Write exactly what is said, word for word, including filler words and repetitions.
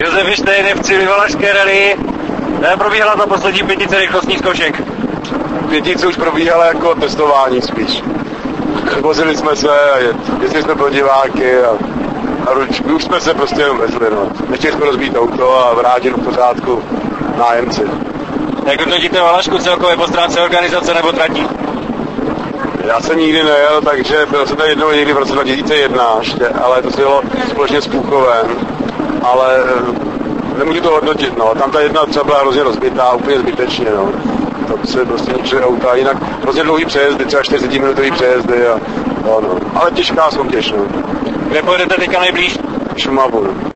Josef Štejn, F tři Valašské rally. Probíhala za poslední pětice rychlostních zkoušek. Pětice už probíhala jako testování spíš. Vozili jsme se a jezdili jsme pro diváky a, a ručky. Už jsme se prostě jenom vezli, no. Nechtěli jsme rozbít auto a vrátit do pořádku nájemci. Jak hodnotíte Valašku celkově po stránce organizace nebo tratí? Já jsem nikdy nejel, takže byl jsem tady jednou někdy v roce dva tisíce jedna ještě, ale to se jelo společně s Půchovem. Ale nemůžu to hodnotit, no. Tam ta jedna třeba byla hrozně rozbitá, úplně zbytečně, no. To se prostě ničili auta, jinak hrozně dlouhý přejezdy, třeba čtyřicetiminutový přejezdy a no, no. Ale těžká soutěž, no. Kde pojedete teďka nejblíž? Šumavu, no.